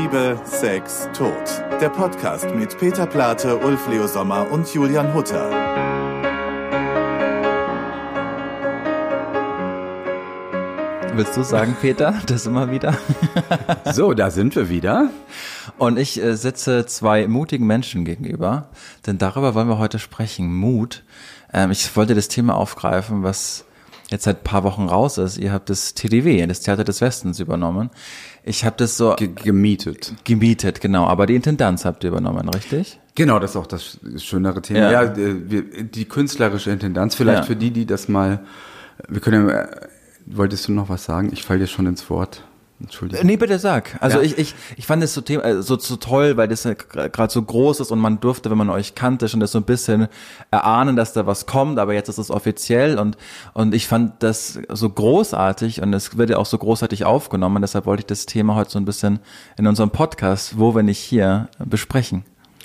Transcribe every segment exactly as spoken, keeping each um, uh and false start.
Liebe, Sex, Tod. Der Podcast mit Peter Plate, Ulf Leo Sommer und Julian Hutter. Willst du sagen, Peter, das immer wieder? So, da sind wir wieder. Und ich äh, sitze zwei mutigen Menschen gegenüber, denn darüber wollen wir heute sprechen. Mut. Ähm, ich wollte das Thema aufgreifen, was jetzt seit ein paar Wochen raus ist. Ihr habt das T D W, das Theater des Westens, übernommen. Ich habe das so... Ge- gemietet. Gemietet, genau. Aber die Intendanz habt ihr übernommen, richtig? Genau, das ist auch das schönere Thema. Ja, ja wir, die künstlerische Intendanz, vielleicht ja. für die, die das mal... Wir können ja... Wolltest du noch was sagen? Ich falle dir schon ins Wort. Entschuldigung. Nee, bitte sag. Also ja. ich, ich, ich fand das so, Thema, so, so toll, weil das ja gerade so groß ist und man durfte, wenn man euch kannte, schon das so ein bisschen erahnen, dass da was kommt, aber jetzt ist es offiziell und, und ich fand das so großartig und es wird ja auch so großartig aufgenommen, deshalb wollte ich das Thema heute so ein bisschen in unserem Podcast, wo wir nicht hier, besprechen.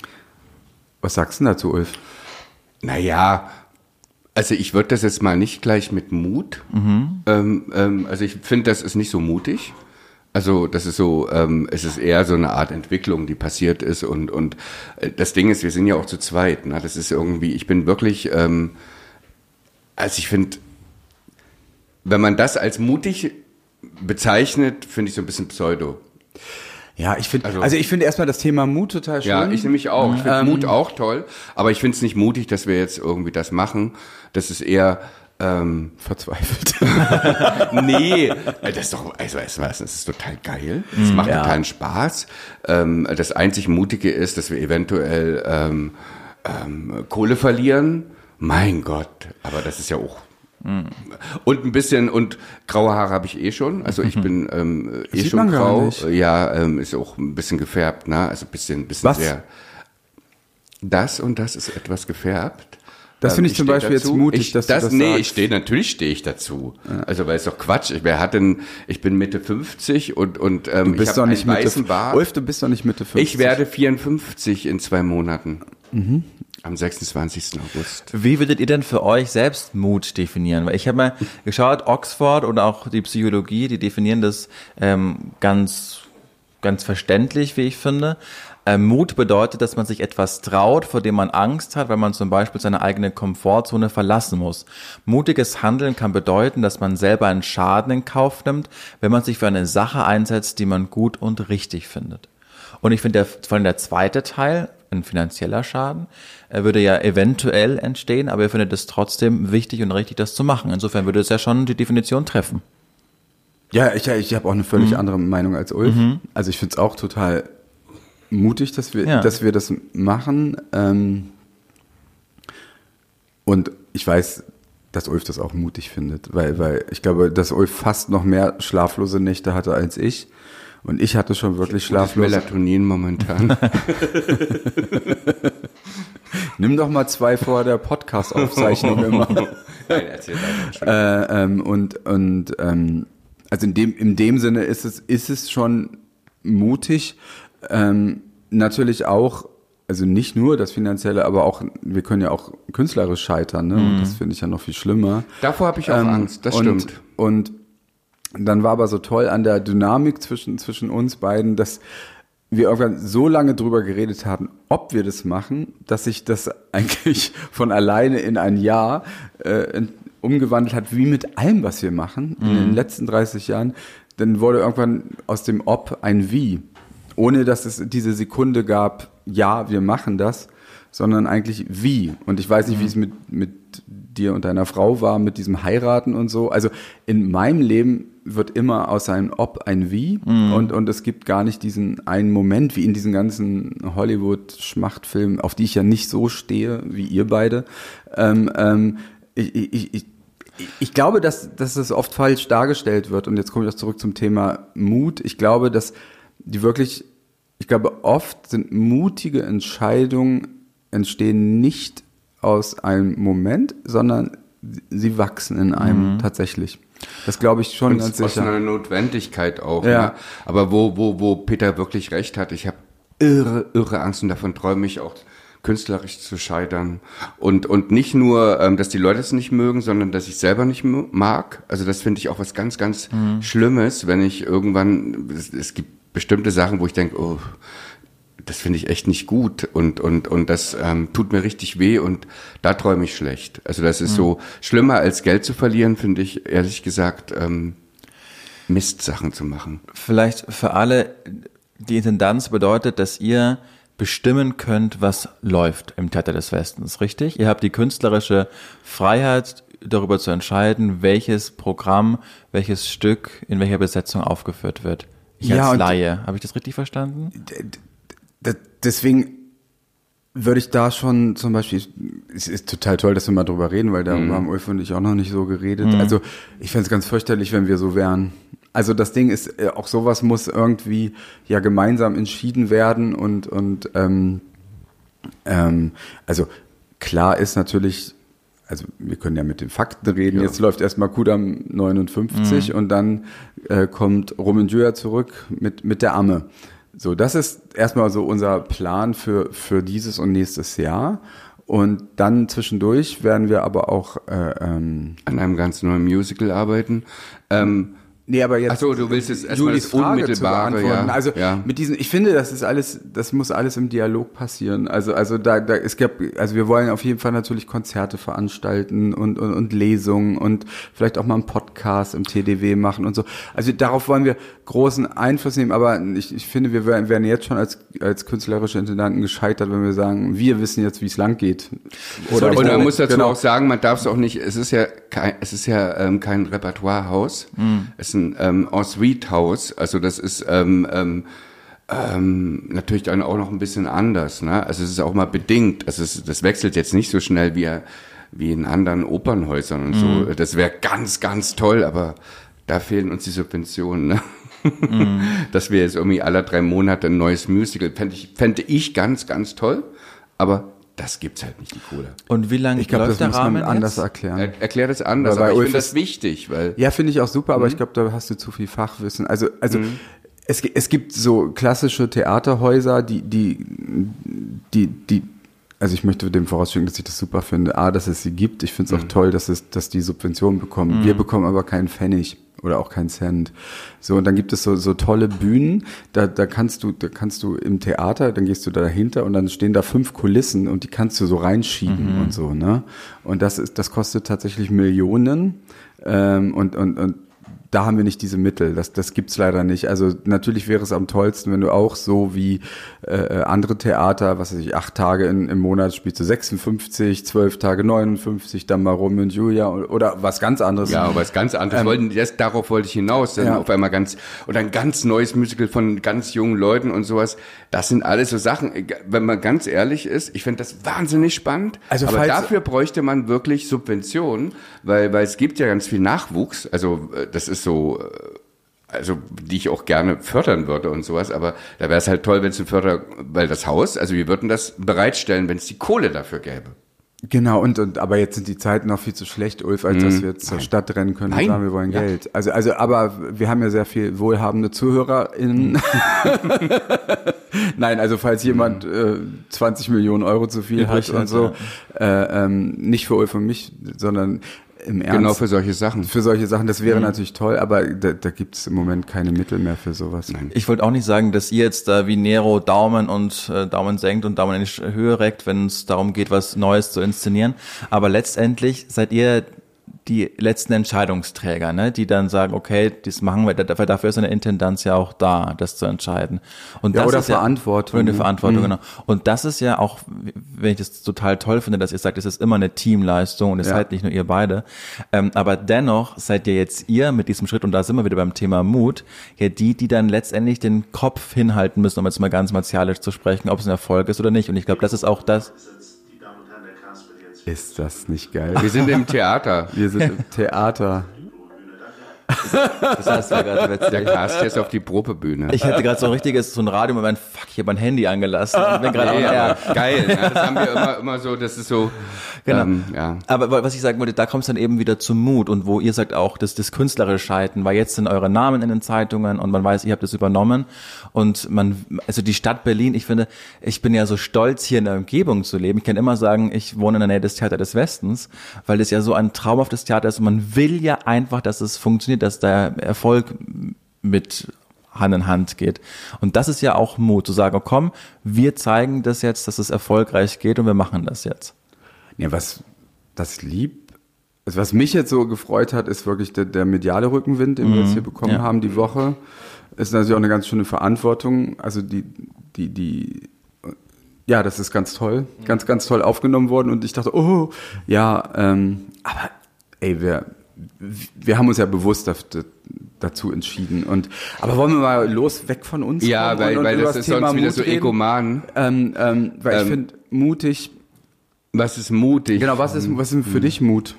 Was sagst du dazu, Ulf? Naja, also ich würde das jetzt mal nicht gleich mit Mut, mhm. ähm, ähm, also ich finde, das ist nicht so mutig. Also das ist so, ähm, es ist eher so eine Art Entwicklung, die passiert ist und und äh, das Ding ist, wir sind ja auch zu zweit. Ne? Das ist irgendwie, ich bin wirklich, ähm, also ich finde, wenn man das als mutig bezeichnet, finde ich so ein bisschen pseudo. Ja, ich finde, also, also ich finde erstmal das Thema Mut total schön. Ja, ich nämlich auch. Ich finde ähm, Mut auch toll, aber ich finde es nicht mutig, dass wir jetzt irgendwie das machen. Das ist eher ähm, verzweifelt. Nee, das ist doch, also weißt du was, das ist total geil. Das macht ja. totalen Spaß. Ähm, das einzig Mutige ist, dass wir eventuell ähm, ähm, Kohle verlieren. Mein Gott, aber das ist ja auch. Mhm. Und ein bisschen, und graue Haare habe ich eh schon. Also ich bin ähm, eh Sieht schon man gar grau. nicht. Ja, ähm, ist auch ein bisschen gefärbt, ne? Also ein bisschen, bisschen Was? sehr. Das und das ist etwas gefärbt. Das finde ich, ich zum Beispiel dazu. Jetzt mutig, ich, dass das, du das nee, sagst. ich stehe, natürlich stehe ich dazu. Ja. Also, weil es doch Quatsch. Ich, wer hat denn, ich bin Mitte fünfzig und, und, ähm, du bist ich doch habe nicht einen Mitte, weißen Bart. Ulf, du bist doch nicht Mitte fünfzig. Ich werde vierundfünfzig in zwei Monaten. Mhm. Am sechsundzwanzigsten August. Wie würdet ihr denn für euch selbst Mut definieren? Weil ich habe mal geschaut, Oxford und auch die Psychologie, die definieren das ähm, ganz, ganz verständlich, wie ich finde. Ähm, Mut bedeutet, dass man sich etwas traut, vor dem man Angst hat, weil man zum Beispiel seine eigene Komfortzone verlassen muss. Mutiges Handeln kann bedeuten, dass man selber einen Schaden in Kauf nimmt, wenn man sich für eine Sache einsetzt, die man gut und richtig findet. Und ich finde, der, vor allem der zweite Teil, ein finanzieller Schaden, würde ja eventuell entstehen, aber ihr findet es trotzdem wichtig und richtig, das zu machen. Insofern würde es ja schon die Definition treffen. Ja, ich, ich habe auch eine völlig mhm. andere Meinung als Ulf. Mhm. Also ich finde es auch total mutig, dass wir, ja. dass wir das machen. Ähm, und ich weiß, dass Ulf das auch mutig findet, weil, weil ich glaube, dass Ulf fast noch mehr schlaflose Nächte hatte als ich. Und ich hatte schon wirklich schlaflose. Melatonin momentan. Nimm doch mal zwei vor der Podcast-Aufzeichnung immer. Nein, erzähl weiter. Äh, ähm, und und ähm, also in dem in dem Sinne ist es ist es schon mutig. Ähm, natürlich auch, also nicht nur das Finanzielle, aber auch, wir können ja auch künstlerisch scheitern, ne? Und das finde ich ja noch viel schlimmer. Davor habe ich auch ähm, Angst, das und, stimmt. Und dann war aber so toll an der Dynamik zwischen, zwischen uns beiden, dass wir irgendwann so lange drüber geredet haben, ob wir das machen, dass sich das eigentlich von alleine in ein Ja äh, umgewandelt hat, wie mit allem, was wir machen, mhm. in den letzten dreißig Jahren. Dann wurde irgendwann aus dem Ob ein Wie. Ohne dass es diese Sekunde gab, ja, wir machen das, sondern eigentlich wie. Und ich weiß nicht, wie es mit, mit dir und deiner Frau war, mit diesem Heiraten und so. Also in meinem Leben wird immer aus einem Ob ein Wie. Mhm. Und, und es gibt gar nicht diesen einen Moment, wie in diesen ganzen Hollywood-Schmachtfilmen, auf die ich ja nicht so stehe, wie ihr beide. Ähm, ähm, ich, ich, ich, ich glaube, dass, dass es oft falsch dargestellt wird. Und jetzt komme ich auch zurück zum Thema Mut. Ich glaube, dass die wirklich, ich glaube, oft sind mutige Entscheidungen entstehen nicht aus einem Moment, sondern sie wachsen in einem mhm. tatsächlich. Das glaube ich schon und ganz sicher. Aus einer Notwendigkeit auch. Ja. Ne? Aber wo, wo, wo Peter wirklich recht hat, ich habe irre, irre Angst und davon träume ich auch, künstlerisch zu scheitern. Und, und nicht nur, ähm, dass die Leute es nicht mögen, sondern dass ich selber nicht mag. Also das finde ich auch was ganz, ganz mhm. Schlimmes, wenn ich irgendwann, es, es gibt bestimmte Sachen, wo ich denke, oh, das finde ich echt nicht gut und und und das ähm, tut mir richtig weh und da träume ich schlecht. Also das ist mhm. so schlimmer als Geld zu verlieren, finde ich ehrlich gesagt, ähm, Mistsachen zu machen. Vielleicht für alle, die Intendanz bedeutet, dass ihr bestimmen könnt, was läuft im Theater des Westens, richtig? Ihr habt die künstlerische Freiheit, darüber zu entscheiden, welches Programm, welches Stück in welcher Besetzung aufgeführt wird. Ich ja, als Laie, habe ich das richtig verstanden? D- d- deswegen würde ich da schon zum Beispiel, es ist total toll, dass wir mal drüber reden, weil darüber mhm. haben Ulf und ich auch noch nicht so geredet. Mhm. Also ich fände es ganz fürchterlich, wenn wir so wären. Also das Ding ist, auch sowas muss irgendwie ja gemeinsam entschieden werden und und ähm, ähm, also klar ist natürlich, also wir können ja mit den Fakten reden, ja. Jetzt läuft erstmal Kudam neunundfünfzig mhm. und dann äh, kommt Romain zurück mit mit der Amme. So, das ist erstmal so unser Plan für für dieses und nächstes Jahr. Und dann zwischendurch werden wir aber auch äh, ähm, an einem ganz neuen Musical arbeiten. Ähm, Nee, aber jetzt. Ach so, du willst jetzt erstmal das Unmittelbare, ja. Also ja. mit diesen, ich finde, das ist alles, das muss alles im Dialog passieren. Also, also da, da es gab, also wir wollen auf jeden Fall natürlich Konzerte veranstalten und und, und Lesungen und vielleicht auch mal einen Podcast im T D W machen und so. Also darauf wollen wir großen Einfluss nehmen. Aber ich, ich finde, wir wären jetzt schon als als künstlerische Intendanten gescheitert, wenn wir sagen, wir wissen jetzt, wie es lang geht. Oder und man muss dazu genau. auch sagen, man darf es auch nicht. Es ist ja kein, es ist ja ähm, kein Repertoirehaus. Mhm. Es ein ähm, Ensuite-Haus, also das ist ähm, ähm, ähm, natürlich dann auch noch ein bisschen anders, ne? Also es ist auch mal bedingt, also es, das wechselt jetzt nicht so schnell wie, wie in anderen Opernhäusern und mhm. so. Das wäre ganz, ganz toll, aber da fehlen uns die Subventionen, ne? Mhm. Dass wir jetzt irgendwie alle drei Monate ein neues Musical, fände ich, fände ich ganz, ganz toll, aber das gibt's halt nicht, die Kohle. Und wie lange ich glaub, läuft das der muss Rahmen man anders jetzt? erklären. Er, erklär das anders, weil aber ich Ulf finde das wichtig, weil... Ja, finde ich auch super, aber mhm. ich glaube, da hast du zu viel Fachwissen. Also, also mhm. es, es gibt so klassische Theaterhäuser, die, die, die, die, also ich möchte dem vorausschicken, dass ich das super finde. A, dass es sie gibt. Ich finde es mhm. auch toll, dass es, dass die Subventionen bekommen. Mhm. Wir bekommen aber keinen Pfennig oder auch keinen Cent. So, und dann gibt es so, so tolle Bühnen, da, da kannst du, da kannst du im Theater, dann gehst du da dahinter und dann stehen da fünf Kulissen und die kannst du so reinschieben mhm. und so, ne? Und das ist, das kostet tatsächlich Millionen, ähm, und, und, und da haben wir nicht diese Mittel, das, das gibt's leider nicht. Also natürlich wäre es am tollsten, wenn du auch so wie äh, andere Theater, was weiß ich, acht Tage in, im Monat spielst du sechsundfünfzig, zwölf Tage neunundfünfzig, dann mal Romeo und Julia oder was ganz anderes. Ja, aber was ganz anderes. Ähm, wollten, das, darauf wollte ich hinaus. Dann ja. auf einmal ganz, oder ein ganz neues Musical von ganz jungen Leuten und sowas. Das sind alles so Sachen, wenn man ganz ehrlich ist, ich finde das wahnsinnig spannend. Also aber dafür bräuchte man wirklich Subventionen, weil, weil es gibt ja ganz viel Nachwuchs. Also das ist so, also die ich auch gerne fördern würde und sowas, aber da wäre es halt toll, wenn es ein Förder, weil das Haus, also wir würden das bereitstellen, wenn es die Kohle dafür gäbe. Genau, und, und aber jetzt sind die Zeiten noch viel zu schlecht, Ulf, als mm. dass wir jetzt zur Stadt rennen können Nein. und sagen, wir wollen ja. Geld. Also, also, aber wir haben ja sehr viel wohlhabende ZuhörerInnen. Nein, also falls jemand äh, zwanzig Millionen Euro zu viel hat und so, ja. äh, ähm, nicht für Ulf und mich, sondern im Ernst. Genau, für solche Sachen. Für solche Sachen, das wäre mhm. natürlich toll, aber da, da gibt es im Moment keine Mittel mehr für sowas. Nein. Ich wollte auch nicht sagen, dass ihr jetzt da wie Nero Daumen und äh, Daumen senkt und Daumen in die Höhe reckt, wenn es darum geht, was Neues zu inszenieren. Aber letztendlich seid ihr die letzten Entscheidungsträger, ne, die dann sagen, okay, das machen wir, dafür, dafür ist eine Intendanz ja auch da, das zu entscheiden. Und ja, das oder ist Verantwortung. Ja, oder eine Verantwortung, mhm. genau. Und das ist ja auch, wenn ich das total toll finde, dass ihr sagt, es ist immer eine Teamleistung und es ja. seid nicht nur ihr beide. Ähm, aber dennoch seid ihr jetzt ihr mit diesem Schritt, und da sind wir wieder beim Thema Mut, ja die, die dann letztendlich den Kopf hinhalten müssen, um jetzt mal ganz martialisch zu sprechen, ob es ein Erfolg ist oder nicht. Und ich glaube, das ist auch das. Ist das nicht geil? Wir sind im Theater. Wir sind im Theater. Das heißt ja gerade witzig. Der Cast ist auf die Probebühne. Ich hätte gerade so ein richtiges, so ein Radiomoment, fuck, ich habe mein Handy angelassen. Ich bin gerade nee, ja, geil, ne? Das haben wir immer, immer so, das ist so, genau. ähm, ja. Aber was ich sagen wollte, da kommt es dann eben wieder zum Mut und wo ihr sagt auch, das, das künstlerische Scheitern, weil jetzt sind eure Namen in den Zeitungen und man weiß, ihr habt das übernommen und man, also die Stadt Berlin, ich finde, ich bin ja so stolz, hier in der Umgebung zu leben. Ich kann immer sagen, ich wohne in der Nähe des Theater des Westens, weil das ja so ein traumhaftes Theater ist und man will ja einfach, dass es funktioniert, dass der Erfolg mit Hand in Hand geht. Und das ist ja auch Mut, zu sagen, komm, wir zeigen das jetzt, dass es erfolgreich geht und wir machen das jetzt. Ja, was das lieb, also was mich jetzt so gefreut hat, ist wirklich der, der mediale Rückenwind, den mhm. wir jetzt hier bekommen ja. haben die Woche. Ist natürlich auch eine ganz schöne Verantwortung. Also die, die, die, ja, das ist ganz toll, ganz, ganz toll aufgenommen worden. Und ich dachte, oh, ja, ähm, aber ey, wir, wir haben uns ja bewusst dafür, dazu entschieden. Und aber wollen wir mal los weg von uns? Ja, weil, und, weil und das ist Thema sonst wieder Mut so egoman. Ähm, ähm, weil ähm, ich finde, mutig. Was ist mutig? Genau, was ist, was ist für dich Mut?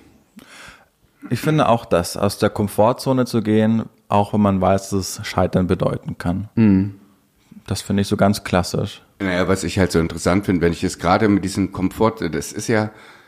Ich finde auch das, aus der Komfortzone zu gehen, auch wenn man weiß, dass es Scheitern bedeuten kann. Mhm. Das finde ich so ganz klassisch. Naja, was ich halt so interessant finde, wenn ich jetzt gerade mit diesem Komfort, das ist ja,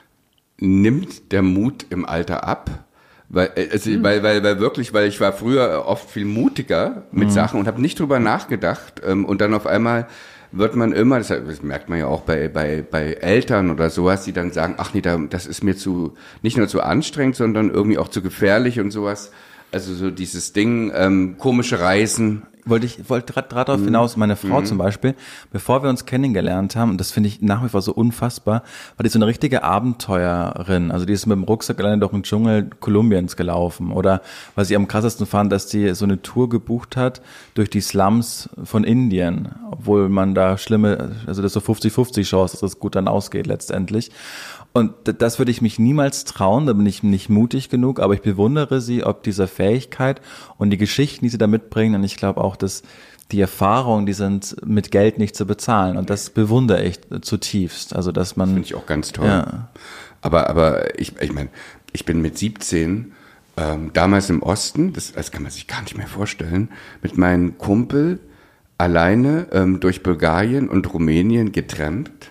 nimmt der Mut im Alter ab? Weil, also, mhm. weil, weil, weil wirklich, weil ich war früher oft viel mutiger mit mhm. Sachen und habe nicht drüber nachgedacht. Ähm, und dann auf einmal wird man immer, das, das merkt man ja auch bei, bei, bei Eltern oder sowas, die dann sagen, ach nee, das ist mir zu, nicht nur zu anstrengend, sondern irgendwie auch zu gefährlich und sowas. Also so dieses Ding, ähm, komische Reisen. Wollte ich wollte gerade darauf hinaus, meine Frau mhm. zum Beispiel, bevor wir uns kennengelernt haben, und das finde ich nach wie vor so unfassbar, war die so eine richtige Abenteurerin. Also die ist mit dem Rucksack alleine durch den Dschungel Kolumbiens gelaufen. Oder was ich am krassesten fand, dass die so eine Tour gebucht hat durch die Slums von Indien, obwohl man da schlimme, also das ist so fünfzig fünfzig Chance, dass das gut dann ausgeht letztendlich. Und das würde ich mich niemals trauen, da bin ich nicht mutig genug, aber ich bewundere sie ob dieser Fähigkeit und die Geschichten, die sie da mitbringen. Und ich glaube auch, dass die Erfahrungen, die sind mit Geld nicht zu bezahlen. Und das bewundere ich zutiefst. Also, dass man. Das finde ich auch ganz toll. Ja. Aber, aber ich, ich meine, ich bin mit siebzehn, ähm, damals im Osten, das, das kann man sich gar nicht mehr vorstellen, mit meinem Kumpel alleine ähm, durch Bulgarien und Rumänien getrampt.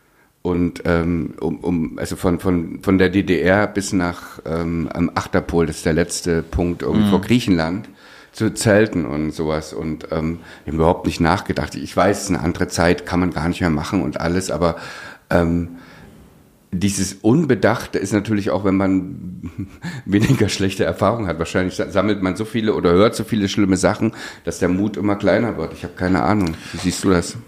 Und ähm, um, um also von von von der D D R bis nach ähm, am Achterpol, das ist der letzte Punkt irgendwie mhm. vor Griechenland, zu zelten und sowas. Und ähm, ich habe überhaupt nicht nachgedacht. Ich weiß, es ist eine andere Zeit, kann man gar nicht mehr machen und alles, aber ähm, dieses Unbedachte ist natürlich auch, wenn man weniger schlechte Erfahrungen hat. Wahrscheinlich sammelt man so viele oder hört so viele schlimme Sachen, dass der Mut immer kleiner wird. Ich habe keine Ahnung. Wie siehst du das?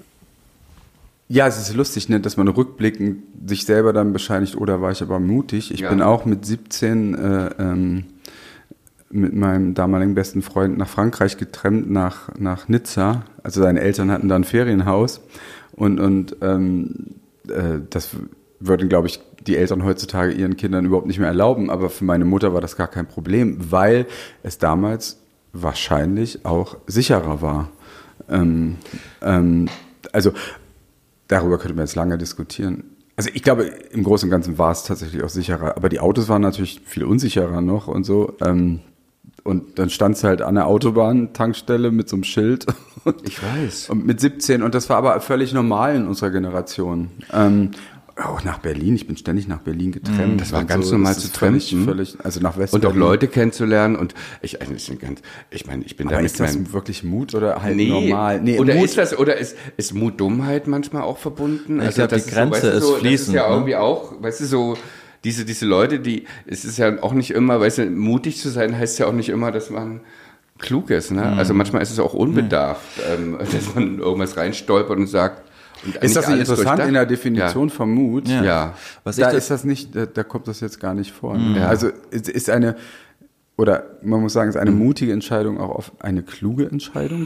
Ja, es ist lustig, ne, dass man rückblickend sich selber dann bescheinigt, oder war ich aber mutig. Ich ja. bin auch mit siebzehn äh, ähm, mit meinem damaligen besten Freund nach Frankreich getrennt, nach, nach Nizza. Also seine Eltern hatten da ein Ferienhaus. Und, und ähm, äh, das würden, glaube ich, die Eltern heutzutage ihren Kindern überhaupt nicht mehr erlauben. Aber für meine Mutter war das gar kein Problem, weil es damals wahrscheinlich auch sicherer war. Ähm, ähm, also darüber könnte man jetzt lange diskutieren. Also ich glaube, im Großen und Ganzen war es tatsächlich auch sicherer. Aber die Autos waren natürlich viel unsicherer noch und so. Und dann stand es halt an der Autobahn-Tankstelle mit so einem Schild. Ich weiß. Und mit siebzehn. Und das war aber völlig normal in unserer Generation. Auch nach Berlin. Ich bin ständig nach Berlin getrennt. Das war ganz so, normal zu trennen. Völlig, also nach West Und auch Leute kennenzulernen. Und ich, ich meine, ich bin aber da ist das mein, wirklich Mut oder halt nee, normal? Nee, oder Mut, ist das, oder ist, ist Mut Dummheit manchmal auch verbunden? Ich also glaube, die Grenze ist, so, weißt du, so, ist fließend. Das ist ja ne? irgendwie auch, weißt du, so, diese, diese Leute, die, es ist ja auch nicht immer, weißt du, mutig zu sein heißt ja auch nicht immer, dass man klug ist, ne? Mhm. Also manchmal ist es auch unbedarft, mhm. ähm, dass man irgendwas reinstolpert und sagt, ist das nicht interessant in der Definition ja. von Mut? Ja. ja. Was da ist das nicht, da, da kommt das jetzt gar nicht vor. Ne? Ja. Also es ist eine, oder man muss sagen, es ist eine mhm. mutige Entscheidung auch auf eine kluge Entscheidung.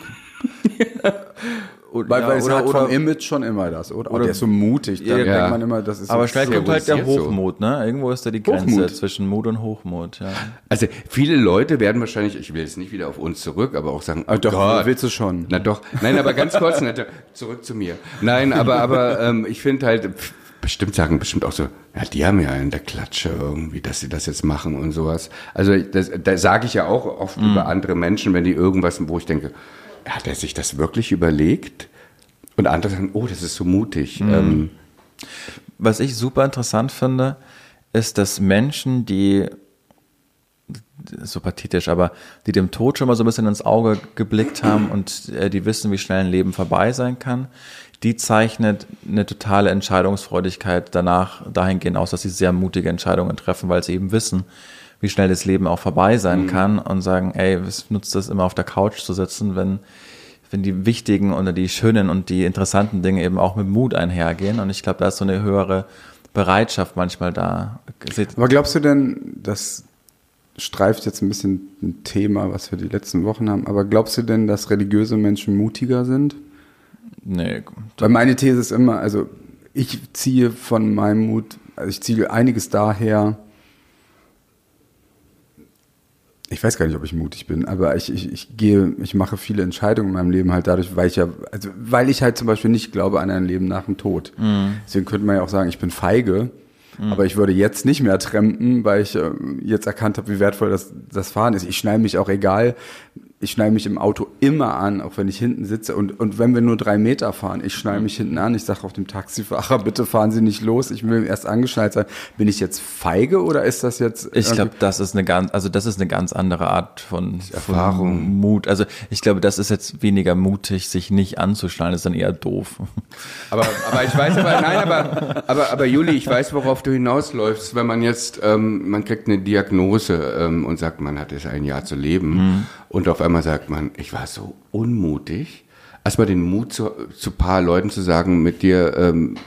Weil, ja, weil es oder, hat oder, vom Image schon immer das, oder? oder oh, der ist so mutig, dann ja. denkt man immer, das ist aber so schnell kommt halt der Hochmut, ne? Irgendwo ist da die Grenze Hochmut. zwischen Mut und Hochmut, ja. Also viele Leute werden wahrscheinlich, ich will jetzt nicht wieder auf uns zurück, aber auch sagen, oh doch, Gott. Willst du schon? Na doch, nein, aber ganz kurz, zurück zu mir. Nein, aber aber ähm, ich finde halt, bestimmt sagen bestimmt auch so, ja, die haben ja in der Klatsche irgendwie, dass sie das jetzt machen und sowas. Also das, da sage ich ja auch oft mhm. über andere Menschen, wenn die irgendwas, wo ich denke, hat er sich das wirklich überlegt? Und andere sagen, oh, das ist so mutig. Mhm. Ähm, Was ich super interessant finde, ist, dass Menschen, die, so pathetisch, aber die dem Tod schon mal so ein bisschen ins Auge geblickt haben und äh, die wissen, wie schnell ein Leben vorbei sein kann, die zeichnet eine totale Entscheidungsfreudigkeit danach dahingehend aus, dass sie sehr mutige Entscheidungen treffen, weil sie eben wissen, wie schnell das Leben auch vorbei sein mhm. kann und sagen, ey, was nutzt das immer auf der Couch zu sitzen, wenn, wenn die wichtigen oder die schönen und die interessanten Dinge eben auch mit Mut einhergehen. Und ich glaube, da ist so eine höhere Bereitschaft manchmal da. Aber glaubst du denn, das streift jetzt ein bisschen ein Thema, was wir die letzten Wochen haben, aber glaubst du denn, dass religiöse Menschen mutiger sind? Nee. Weil meine These ist immer, also ich ziehe von meinem Mut, also ich ziehe einiges daher, ich weiß gar nicht, ob ich mutig bin, aber ich, ich, ich gehe, ich mache viele Entscheidungen in meinem Leben halt dadurch, weil ich ja, also weil ich halt zum Beispiel nicht glaube an ein Leben nach dem Tod. Mhm. Deswegen könnte man ja auch sagen, ich bin feige, mhm. aber ich würde jetzt nicht mehr trampen, weil ich äh, jetzt erkannt habe, wie wertvoll das, das Fahren ist. Ich schneide mich auch egal, ich schneide mich im Auto immer an, auch wenn ich hinten sitze. Und, und wenn wir nur drei Meter fahren, ich schneide mich hinten an. Ich sage auf dem Taxifahrer, bitte fahren Sie nicht los. Ich will erst angeschnallt sein. Bin ich jetzt feige oder ist das jetzt... Ich glaube, das ist eine ganz, also das ist eine ganz andere Art von, Erfahrung, von Mut. Also ich glaube, das ist jetzt weniger mutig, sich nicht anzuschnallen. Das ist dann eher doof. Aber, aber ich weiß, aber nein, aber, aber, aber Juli, ich weiß, worauf du hinausläufst. Wenn man jetzt, ähm, man kriegt eine Diagnose ähm, und sagt, man hat jetzt ein Jahr zu leben mhm. und auf einmal sagt man, ich war so unmutig. Erstmal den Mut zu, zu ein paar Leuten zu sagen, mit dir, ähm,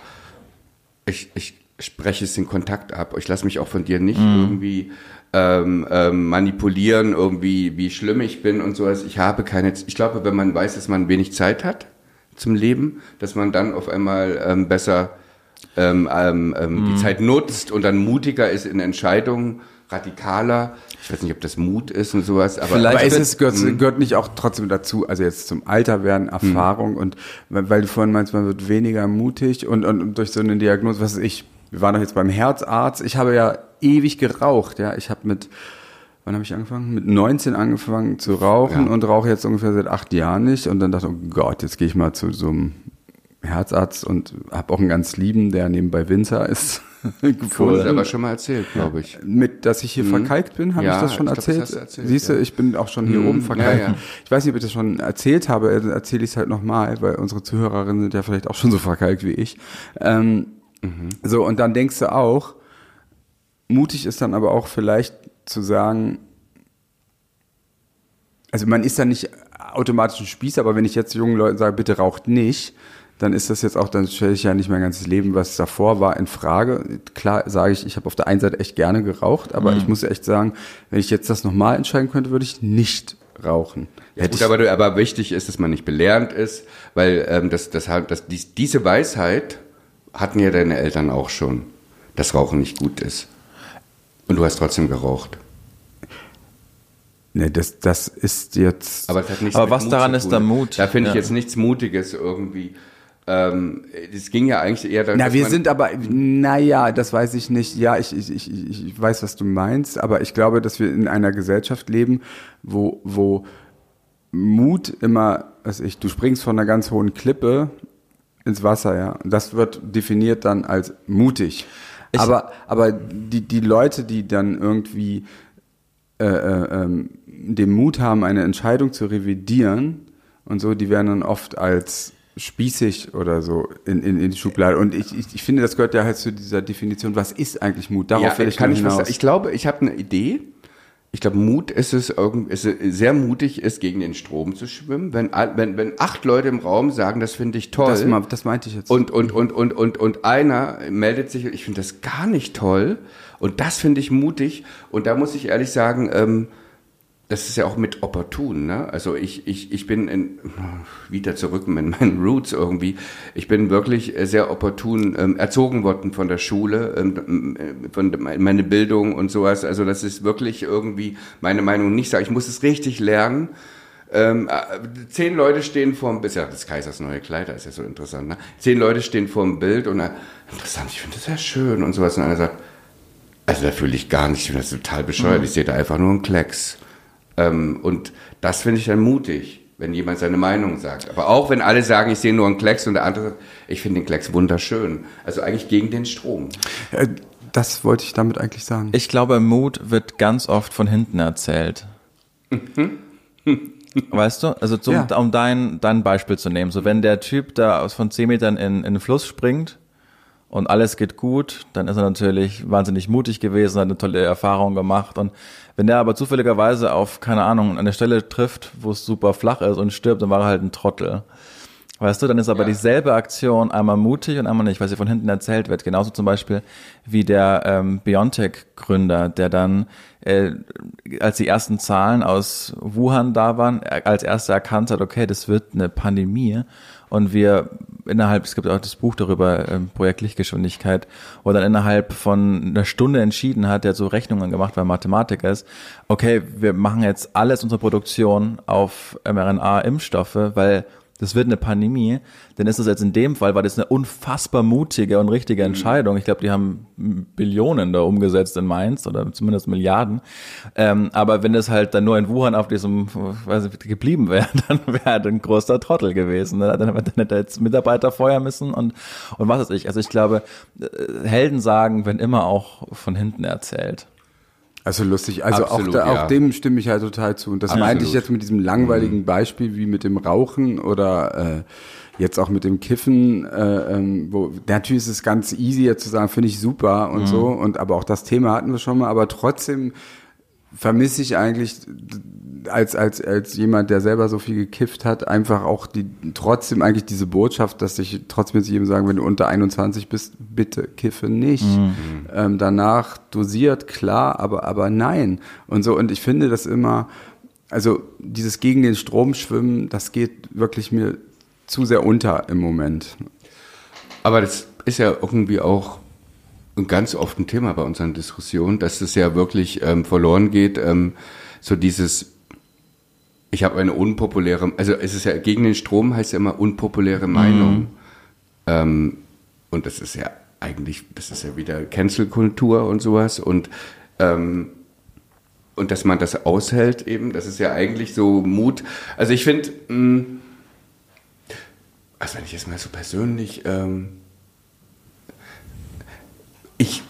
ich, ich spreche es den Kontakt ab. Ich lasse mich auch von dir nicht mm. irgendwie ähm, ähm, manipulieren, irgendwie, wie schlimm ich bin und sowas. Ich habe keine, ich glaube, wenn man weiß, dass man wenig Zeit hat zum Leben, dass man dann auf einmal ähm, besser ähm, ähm, ähm, mm. die Zeit nutzt und dann mutiger ist in Entscheidungen, radikaler. Ich weiß nicht, ob das Mut ist und sowas, aber vielleicht ist es, gehört, gehört nicht auch trotzdem dazu, also jetzt zum Alter werden, Erfahrung mhm. und weil du vorhin meinst, man wird weniger mutig und, und, und durch so eine Diagnose, was weiß ich, wir waren doch jetzt beim Herzarzt, ich habe ja ewig geraucht, ja, ich habe mit, wann habe ich angefangen? Mit neunzehn angefangen zu rauchen ja. und rauche jetzt ungefähr seit acht Jahren nicht und dann dachte ich, oh Gott, jetzt gehe ich mal zu so einem Herzarzt und habe auch einen ganz lieben, der nebenbei Winzer ist. Cool. Das aber schon mal erzählt, glaube ich. Mit, dass ich hier mhm. verkalkt bin, habe ja, ich das schon ich glaub, erzählt? Das erzählt? Siehst du, ja. ich bin auch schon hier mhm. oben verkalkt. Ja, ja. Ich weiß nicht, ob ich das schon erzählt habe, erzähle ich es halt nochmal, weil unsere Zuhörerinnen sind ja vielleicht auch schon so verkalkt wie ich. Ähm, mhm. So, und dann denkst du auch, mutig ist dann aber auch vielleicht zu sagen, also man ist dann nicht automatisch ein Spießer, aber wenn ich jetzt jungen Leuten sage, bitte raucht nicht, dann ist das jetzt auch, dann stelle ich ja nicht mein ganzes Leben, was davor war, in Frage. Klar sage ich, ich habe auf der einen Seite echt gerne geraucht, aber mhm. ich muss echt sagen, wenn ich jetzt das nochmal entscheiden könnte, würde ich nicht rauchen. Ja, gut, aber, aber wichtig ist, dass man nicht belehrend ist, weil ähm, das, das, das, dies, diese Weisheit hatten ja deine Eltern auch schon, dass Rauchen nicht gut ist. Und du hast trotzdem geraucht. Nee, das, das ist jetzt... Aber, das hat aber was Mut daran ist der Mut? Da finde ich ja. jetzt nichts Mutiges irgendwie. Ähm, es ging ja eigentlich eher darum, Na, wir sind aber, naja, das weiß ich nicht. Ja, ich, ich, ich, ich weiß, was du meinst, aber ich glaube, dass wir in einer Gesellschaft leben, wo, wo Mut immer, also ich, du springst von einer ganz hohen Klippe ins Wasser, ja. Und das wird definiert dann als mutig. Ich aber, aber die, die Leute, die dann irgendwie äh, äh, ähm, den Mut haben, eine Entscheidung zu revidieren und so, die werden dann oft als spießig oder so in, in, in die Schublade. Und ich, ich, ich finde, das gehört ja halt zu dieser Definition, was ist eigentlich Mut? Darauf ja, will ich kann hinaus. Ich, was, ich glaube, ich habe eine Idee. Ich glaube, Mut ist es, ist es sehr mutig ist, gegen den Strom zu schwimmen. Wenn, wenn, wenn acht Leute im Raum sagen, das finde ich toll. Das, das meinte ich jetzt. Und, und, und, und, und, und einer meldet sich, ich finde das gar nicht toll. Und das finde ich mutig. Und da muss ich ehrlich sagen, ähm, das ist ja auch mit opportun, ne? Also ich, ich, ich bin in, wieder zurück in meinen Roots irgendwie. Ich bin wirklich sehr opportun ähm, erzogen worden von der Schule, ähm, von meine Bildung und sowas. Also das ist wirklich irgendwie meine Meinung nicht sagen. Ich muss es richtig lernen. Ähm, zehn Leute stehen vorm Bild, ja, das Kaisers neue Kleider ist ja so interessant, ne? Zehn Leute stehen vorm Bild und äh, interessant, ich finde das sehr schön und sowas. Und einer sagt, also da fühle ich gar nicht, ich finde das total bescheuert. Mhm. Ich sehe da einfach nur einen Klecks. Ähm, und das finde ich dann mutig, wenn jemand seine Meinung sagt. Aber auch wenn alle sagen, ich sehe nur einen Klecks und der andere sagt, ich finde den Klecks wunderschön. Also eigentlich gegen den Strom. Das wollte ich damit eigentlich sagen. Ich glaube, Mut wird ganz oft von hinten erzählt. Mhm. Weißt du? Also zum, ja. um dein, dein Beispiel zu nehmen. So wenn der Typ da aus von zehn Metern in, in den Fluss springt und alles geht gut, dann ist er natürlich wahnsinnig mutig gewesen, hat eine tolle Erfahrung gemacht. Und wenn der aber zufälligerweise auf, keine Ahnung, an eine Stelle trifft, wo es super flach ist und stirbt, dann war er halt ein Trottel. Weißt du, dann ist aber ja. dieselbe Aktion einmal mutig und einmal nicht, weil sie von hinten erzählt wird. Genauso zum Beispiel wie der ähm, BioNTech-Gründer, der dann, äh, als die ersten Zahlen aus Wuhan da waren, als erster erkannt hat, okay, das wird eine Pandemie. Und wir innerhalb, es gibt auch das Buch darüber, ähm, Projekt Lichtgeschwindigkeit, wo er dann innerhalb von einer Stunde entschieden hat, der hat so Rechnungen gemacht, weil er Mathematiker ist, okay, wir machen jetzt alles unsere Produktion auf mRNA-Impfstoffe, weil das wird eine Pandemie, dann ist das jetzt in dem Fall, war das eine unfassbar mutige und richtige Entscheidung. Ich glaube, die haben Billionen da umgesetzt in Mainz oder zumindest Milliarden. Ähm, aber wenn das halt dann nur in Wuhan auf diesem, weiß ich, geblieben wäre, dann wäre er ein großer Trottel gewesen. Dann, dann hätte er jetzt Mitarbeiter feuern müssen und, und was weiß ich. Also ich glaube, Heldensagen werden immer auch von hinten erzählt. Also lustig, also Absolut, auch, da, ja. auch dem stimme ich halt total zu. Und das Absolut. meinte ich jetzt mit diesem langweiligen Beispiel wie mit dem Rauchen oder äh, jetzt auch mit dem Kiffen. Äh, ähm, wo natürlich ist es ganz easy jetzt zu sagen, finde ich super und mhm. so. Und aber auch das Thema hatten wir schon mal. Aber trotzdem vermisse ich eigentlich als als als jemand, der selber so viel gekifft hat, einfach auch die trotzdem eigentlich diese Botschaft, dass ich trotzdem jetzt jedem sagen, wenn du unter einundzwanzig bist, bitte kiffe nicht. Mhm. Ähm, danach dosiert, klar, aber aber nein und so. Und ich finde das immer, also dieses gegen den Strom schwimmen, das geht wirklich mir zu sehr unter im Moment. Aber das ist ja irgendwie auch ganz oft ein Thema bei unseren Diskussionen, dass es ja wirklich ähm, verloren geht, ähm, so dieses, ich habe eine unpopuläre, also es ist ja gegen den Strom, heißt ja immer unpopuläre Meinung. Mhm. Ähm, und das ist ja eigentlich, das ist ja wieder Cancel-Kultur und sowas und ähm, und dass man das aushält eben, das ist ja eigentlich so Mut. Also ich finde, also wenn ich jetzt mal so persönlich ähm, Ich,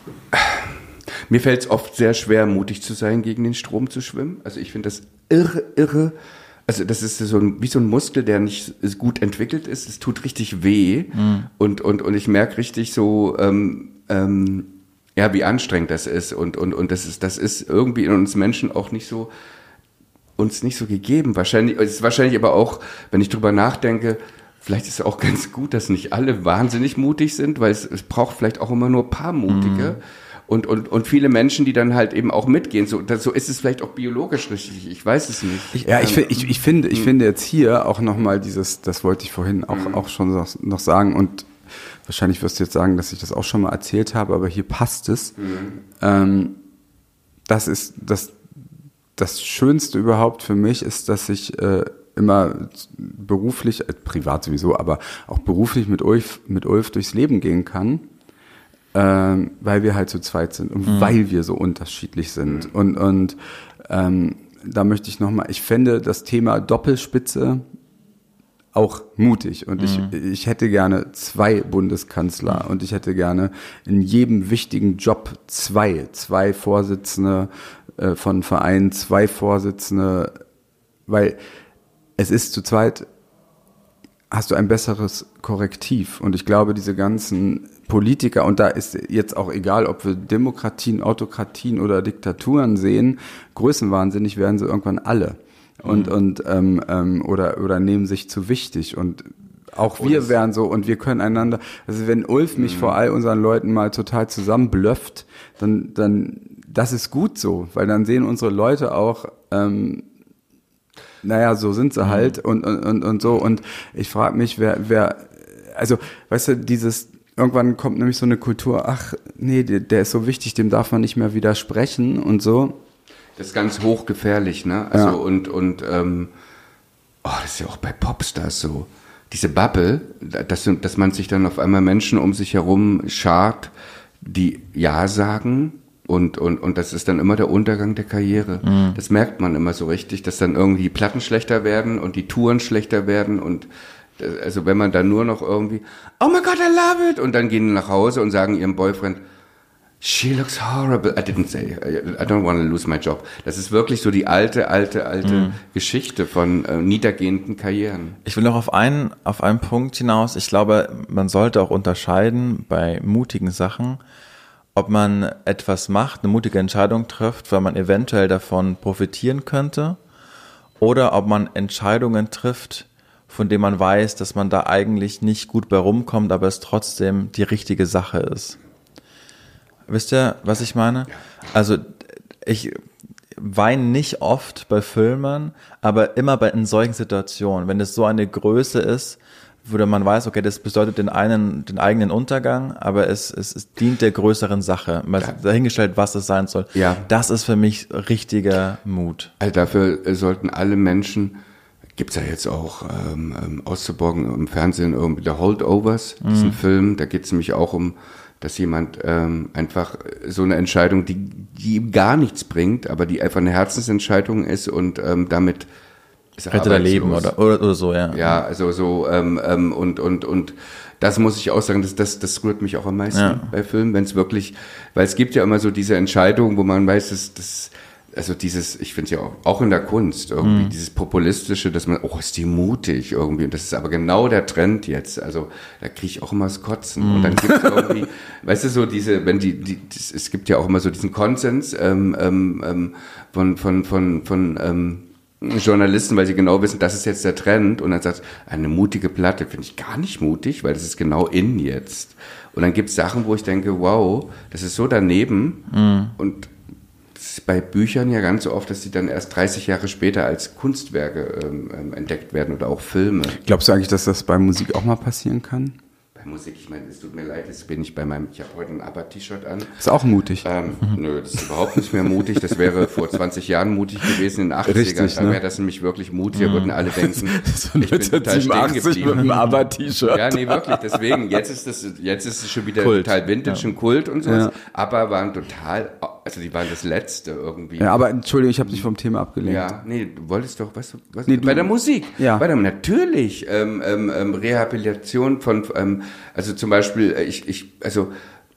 mir fällt es oft sehr schwer, mutig zu sein, gegen den Strom zu schwimmen. Also ich finde das irre, irre. Also das ist so ein, wie so ein Muskel, der nicht gut entwickelt ist. Es tut richtig weh. Mhm. Und, und, und ich merke richtig so, ähm, ähm, ja, wie anstrengend das ist. Und, und, und das ist, das ist irgendwie in uns Menschen auch nicht so, uns nicht so gegeben. Wahrscheinlich, es ist wahrscheinlich aber auch, wenn ich drüber nachdenke, vielleicht ist es auch ganz gut, dass nicht alle wahnsinnig mutig sind, weil es, es braucht vielleicht auch immer nur ein paar Mutige mhm. und, und, und viele Menschen, die dann halt eben auch mitgehen. So, das, so ist es vielleicht auch biologisch richtig, ich weiß es nicht. Ich, ja, ich, ähm, ich, ich, finde, ich finde jetzt hier auch nochmal dieses, das wollte ich vorhin auch, mhm. auch schon noch sagen und wahrscheinlich wirst du jetzt sagen, dass ich das auch schon mal erzählt habe, aber hier passt es. Mhm. Ähm, das ist, das, das Schönste überhaupt für mich ist, dass ich äh, immer beruflich, äh, privat sowieso, aber auch beruflich mit Ulf, mit Ulf durchs Leben gehen kann, ähm, weil wir halt zu zweit sind und mhm. weil wir so unterschiedlich sind. Mhm. Und, und ähm, da möchte ich nochmal, ich fände das Thema Doppelspitze auch mutig und mhm. ich, ich hätte gerne zwei Bundeskanzler mhm. und ich hätte gerne in jedem wichtigen Job zwei, zwei Vorsitzende äh, von Vereinen, zwei Vorsitzende, weil es ist zu zweit, hast du ein besseres Korrektiv. Und ich glaube, diese ganzen Politiker, und da ist jetzt auch egal, ob wir Demokratien, Autokratien oder Diktaturen sehen, größenwahnsinnig werden sie irgendwann alle. Und, mhm. und ähm, ähm, oder, oder nehmen sich zu wichtig. Und auch wir oh, wären so, und wir können einander, also wenn Ulf mich mhm. vor all unseren Leuten mal total zusammenblöfft, dann, dann, das ist gut so, weil dann sehen unsere Leute auch, ähm, naja, so sind sie halt und, und, und, und so. Und ich frage mich, wer, wer, also, weißt du, dieses, irgendwann kommt nämlich so eine Kultur, ach, nee, der, der ist so wichtig, dem darf man nicht mehr widersprechen und so. Das ist ganz hochgefährlich, ne? Also, ja. und, und, ähm, oh, das ist ja auch bei Popstars so. Diese Bubble, dass, dass man sich dann auf einmal Menschen um sich herum schart, die Ja sagen. Und, und, und das ist dann immer der Untergang der Karriere. Mhm. Das merkt man immer so richtig, dass dann irgendwie die Platten schlechter werden und die Touren schlechter werden. Und also wenn man dann nur noch irgendwie, oh my God, I love it! Und dann gehen die nach Hause und sagen ihrem Boyfriend, She looks horrible. I didn't say. I don't want to lose my job. Das ist wirklich so die alte, alte, alte mhm. Geschichte von äh, niedergehenden Karrieren. Ich will noch auf einen, auf einen Punkt hinaus. Ich glaube, man sollte auch unterscheiden bei mutigen Sachen, ob man etwas macht, eine mutige Entscheidung trifft, weil man eventuell davon profitieren könnte, oder ob man Entscheidungen trifft, von denen man weiß, dass man da eigentlich nicht gut bei rumkommt, aber es trotzdem die richtige Sache ist. Wisst ihr, was ich meine? Also ich weine nicht oft bei Filmen, aber immer bei in solchen Situationen, wenn es so eine Größe ist, wo man weiß, okay, das bedeutet den einen, den eigenen Untergang, aber es, es, es dient der größeren Sache. Man ja. dahingestellt, was es sein soll. Ja. Das ist für mich richtiger Mut. Also dafür sollten alle Menschen, gibt's ja jetzt auch ähm, auszuborgen im Fernsehen irgendwie The Holdovers, mhm. diesen Film, da geht's nämlich auch um, dass jemand ähm, einfach so eine Entscheidung, die, die ihm gar nichts bringt, aber die einfach eine Herzensentscheidung ist und ähm, damit Rette dein Leben oder, oder, oder so, ja. Ja, also so, ähm, ähm, und, und, und das muss ich auch sagen, das, das, das rührt mich auch am meisten ja. bei Filmen, wenn es wirklich, weil es gibt ja immer so diese Entscheidungen, wo man weiß, dass das, also dieses, ich finde es ja auch, auch in der Kunst irgendwie, mhm. dieses Populistische, dass man, oh, ist die mutig irgendwie, und das ist aber genau der Trend jetzt, also da kriege ich auch immer das Kotzen mhm. und dann gibt es irgendwie, weißt du, so diese, wenn die, die das, es gibt ja auch immer so diesen Konsens ähm, ähm, von, von, von, von, ähm, Journalisten, weil sie genau wissen, das ist jetzt der Trend, und dann sagt, eine mutige Platte finde ich gar nicht mutig, weil das ist genau in jetzt. Und dann gibt es Sachen, wo ich denke, wow, das ist so daneben. Mhm. Und das ist bei Büchern ja ganz so oft, dass sie dann erst dreißig Jahre später als Kunstwerke ähm, entdeckt werden oder auch Filme. Glaubst du eigentlich, dass das bei Musik auch mal passieren kann? Bei Musik, ich meine, es tut mir leid, jetzt bin ich bei meinem, ich habe heute ein ABBA-T-Shirt an. Ist auch mutig. Ähm, mhm. Nö, das ist überhaupt nicht mehr mutig. Das wäre vor zwanzig Jahren mutig gewesen, in den achtzigern. Richtig, da wäre das nämlich wirklich mutig. Da würden alle denken, so ich bin total stehen geblieben. Mit einem ABBA-T-Shirt. Ja, nee, wirklich. Deswegen, jetzt ist das, jetzt ist es schon wieder Kult. Total Vintage ja. und Kult und sowas. Ja. ABBA waren total, also die waren das Letzte irgendwie. Ja, aber Entschuldigung, ich habe dich vom Thema abgelenkt. Ja, nee, du wolltest doch, was, was nee, bei du, der Musik. Ja. Bei der, natürlich, ähm, ähm, ähm, Rehabilitation von, ähm, also zum Beispiel, ich, ich, also,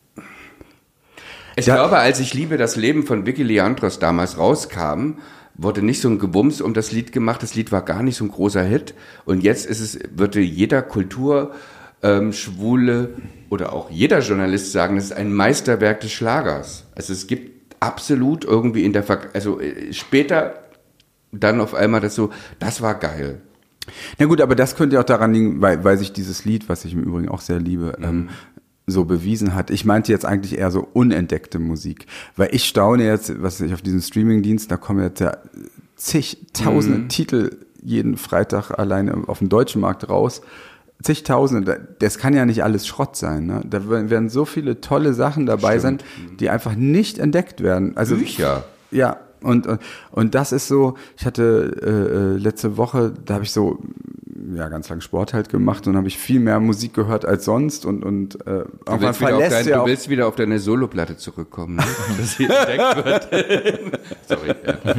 ich ja. glaube, als ich Liebe das Leben von Vicky Leandros damals rauskam, wurde nicht so ein Gewumms um das Lied gemacht. Das Lied war gar nicht so ein großer Hit. Und jetzt ist es, würde jeder Kultur, ähm, Schwule oder auch jeder Journalist sagen, das ist ein Meisterwerk des Schlagers. Also es gibt absolut irgendwie in der, Ver- also äh, später dann auf einmal das so, das war geil. Na gut, aber das könnte auch daran liegen, weil, weil sich dieses Lied, was ich im Übrigen auch sehr liebe, mhm. ähm, so bewiesen hat. Ich meinte jetzt eigentlich eher so unentdeckte Musik, weil ich staune jetzt, was ich auf diesen Streamingdienst, da kommen jetzt ja zigtausende mhm. Titel jeden Freitag alleine auf dem deutschen Markt raus. Zigtausende, das kann ja nicht alles Schrott sein. Ne? Da werden so viele tolle Sachen dabei Stimmt. sein, die einfach nicht entdeckt werden. Also Bücher. Ja. Und, und, und das ist so, ich hatte äh, letzte Woche, da habe ich so ja ganz lang Sport halt gemacht und habe ich viel mehr Musik gehört als sonst und und äh, du, willst wieder, auf dein, ja du willst wieder auf deine Soloplatte zurückkommen, ne? Dass sie entdeckt wird. Sorry.